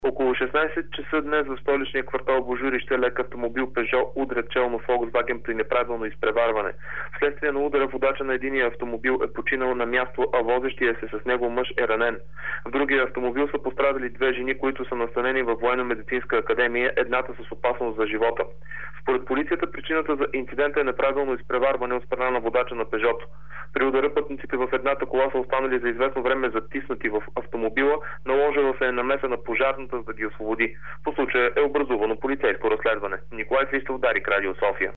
Около 16 часа днес в столичния квартал Божурище лек автомобил Пежо удря челно Volkswagen при неправилно изпреварване. Вследствие на удара водача на единия автомобил е починал на място, а возещия се с него мъж е ранен. В другия автомобил са пострадали две жени, които са настанени във военно-медицинска академия, едната с опасност за живота. Според полицията причината за инцидента е неправилно изпреварване от страна на водача на Пежото. При удара пътниците в едната кола са останали за известно време затиснати в автомобила, наложила се е намеса на пожарната, за да ги освободи. По случая е образувано полицейско разследване. Николай Христов, Дарик, Радио София.